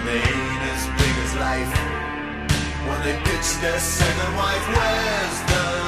they ain't as big as life. When they pitch their second wife, where's the